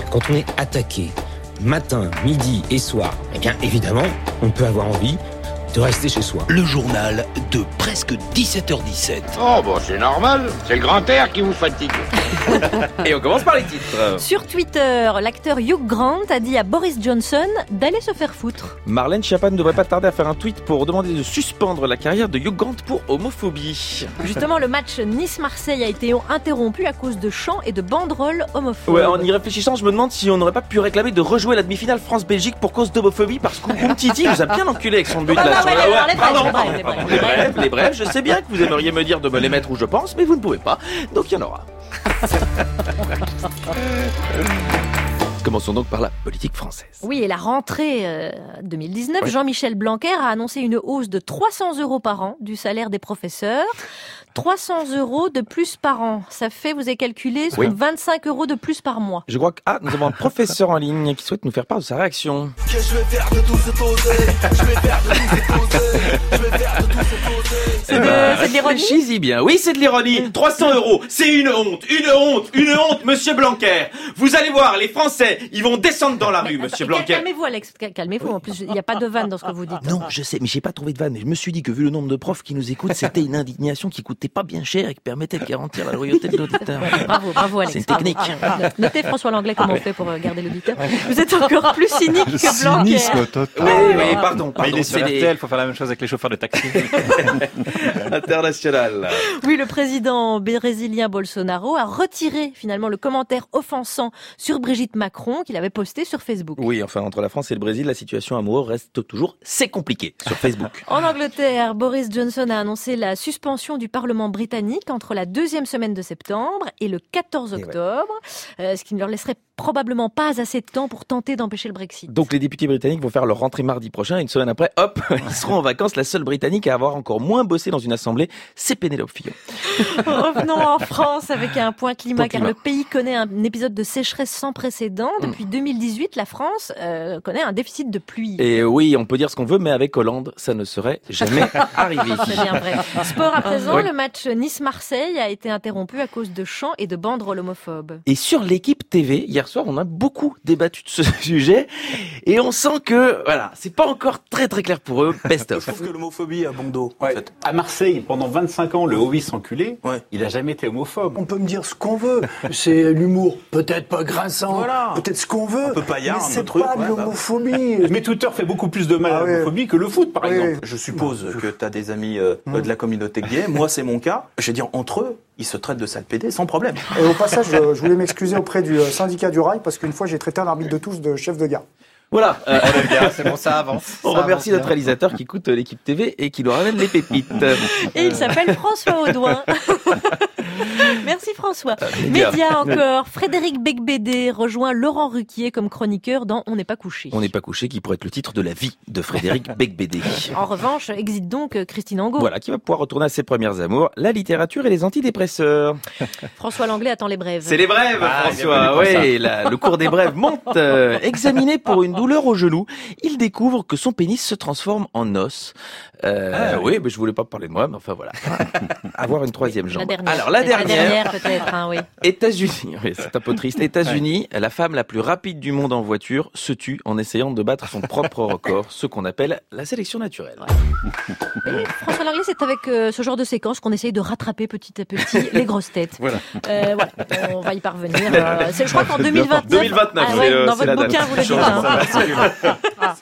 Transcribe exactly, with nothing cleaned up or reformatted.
quand on est attaqué matin, midi et soir, eh bien évidemment, on peut avoir envie de rester chez soi. Le journal de presque dix-sept heures dix-sept. Oh, bon, c'est normal. C'est le grand air qui vous fatigue. Et on commence par les titres. Sur Twitter, l'acteur Hugh Grant a dit à Boris Johnson d'aller se faire foutre. Marlène Schiappa ne devrait pas tarder à faire un tweet pour demander de suspendre la carrière de Hugh Grant pour homophobie. Justement, le match Nice-Marseille a été interrompu à cause de chants et de banderoles homophobes. Ouais, en y réfléchissant, je me demande si on n'aurait pas pu réclamer de rejouer la demi-finale France-Belgique pour cause d'homophobie, parce que Titi nous a bien enculé avec son but Ah là. bah ouais, sur- alors, ouais, les brefs, pardon, les brefs, pardon, les pardon, brefs, les les brefs, les brefs, je sais bien que vous aimeriez me dire de me les mettre où je pense, mais vous ne pouvez pas, donc il y en aura. Commençons donc par la politique française. Oui, et la rentrée euh, deux mille dix-neuf, Ouais. Jean-Michel Blanquer a annoncé une hausse de trois cents euros par an du salaire des professeurs. trois cents euros de plus par an. Ça fait, vous avez calculé, Oui. vingt-cinq euros de plus par mois. Je crois que ah, nous avons un professeur en ligne qui souhaite nous faire part de sa réaction. Que je vais faire de tout ce posé, je vais faire de tout ce posé, je vais faire de tout ce posé. C'est de, c'est de l'ironie. Réfléchis-y bien. Oui, c'est de l'ironie. trois cents euros, c'est une honte, une honte, une honte, monsieur Blanquer. Vous allez voir, les Français, ils vont descendre dans la rue, monsieur Attends, Blanquer. Calmez-vous, Alex. cal- Calmez-vous. En plus, il n'y a pas de vanne dans ce que vous dites. Non, je sais, mais j'ai pas trouvé de vanne. Mais je me suis dit que vu le nombre de profs qui nous écoutent, c'était une indignation qui coûtait pas bien cher et qui permettait de garantir la loyauté de l'auditeur. Bravo, bravo, Alex. C'est une Bravo. technique. Ah, ah. Notez François Langlais comment on fait pour euh, garder l'auditeur. Vous êtes encore plus cynique que Blanquer. Cynisme total. Oui, oui, pardon, Mais pardon. il est sur c'est R les- T L, faut faire la même chose avec les chauffeurs de taxi. international. Oui, le président brésilien Bolsonaro a retiré finalement le commentaire offensant sur Brigitte Macron qu'il avait posté sur Facebook. Oui, enfin, entre la France et le Brésil, la situation amoureuse reste toujours, c'est compliqué sur Facebook. En Angleterre, Boris Johnson a annoncé la suspension du Parlement britannique entre la deuxième semaine de septembre et le quatorze Et ouais. octobre, euh, ce qui ne leur laisserait probablement pas assez de temps pour tenter d'empêcher le Brexit. Donc les députés britanniques vont faire leur rentrée mardi prochain et une semaine après, hop, ils seront en vacances. La seule Britannique à avoir encore moins bossé dans une assemblée, c'est Pénélope Fillon. Revenons en France avec un point climat, Point car climat. le pays connaît un épisode de sécheresse sans précédent. Depuis deux mille dix-huit, la France euh, connaît un déficit de pluie. Et oui, on peut dire ce qu'on veut, mais avec Hollande, ça ne serait jamais arrivé. C'est bien vrai. Sport à présent, Oui. le match Nice-Marseille a été interrompu à cause de chants et de banderoles homophobes. Et sur l'équipe T V, hier soir, on a beaucoup débattu de ce sujet et on sent que, voilà, c'est pas encore très très clair pour eux. Best of. Je trouve que l'homophobie a bon dos, en Ouais. fait. À Marseille, pendant vingt-cinq ans, le Hovis enculé, Ouais. il a jamais été homophobe. On peut me dire ce qu'on veut. C'est l'humour, peut-être pas grinçant, Voilà. peut-être ce qu'on veut. Un peu paillard, mais un c'est truc, pas de ouais, bah. l'homophobie. Mais Twitter fait beaucoup plus de mal Ah à oui. l'homophobie que le foot, par Oui, exemple. oui. Je suppose que tu as des amis euh, Mm. de la communauté gay. Moi, c'est mon cas. Je veux dire, entre eux, ils se traitent de sales pédés sans problème. Et au passage, je, je voulais m'excuser auprès du euh, syndicat du rail parce qu'une fois j'ai traité un arbitre de touche de chef de gare. Voilà. Euh, C'est bon, ça avance. on Ça remercie avance notre réalisateur qui écoute euh, l'équipe T V et qui nous ramène les pépites. Et il s'appelle François Audouin. Merci François. média. Média encore. Frédéric Becbédé rejoint Laurent Ruquier comme chroniqueur dans On n'est pas couché. On n'est pas couché, qui pourrait être le titre de la vie de Frédéric Becbédé. En revanche, exit donc euh, Christine Angot. Voilà, qui va pouvoir retourner à ses premières amours, la littérature et les antidépresseurs. François Langlais attend les brèves. C'est les brèves, Ah, François. bienvenue pour Oui, la- le cours des brèves monte. Euh, examiné pour une douleur au genou, il découvre que son pénis se transforme en os. Euh, oui, mais je voulais pas parler de moi, mais enfin voilà. Avoir une troisième La jambe. dernière. Alors la dernière, peut-être, hein, oui. États-Unis. Oui, c'est un peu triste. États-Unis, la femme la plus rapide du monde en voiture se tue en essayant de battre son propre record, ce qu'on appelle la sélection naturelle. Et François Langlais, c'est avec euh, ce genre de séquence qu'on essaye de rattraper petit à petit les grosses têtes. Voilà. Euh, voilà, on va y parvenir. Euh, c'est, je crois qu'en deux mille vingt-neuf, deux mille vingt-neuf, ah c'est, ouais, euh, dans c'est votre la date. bouquin, vous le dites. hein.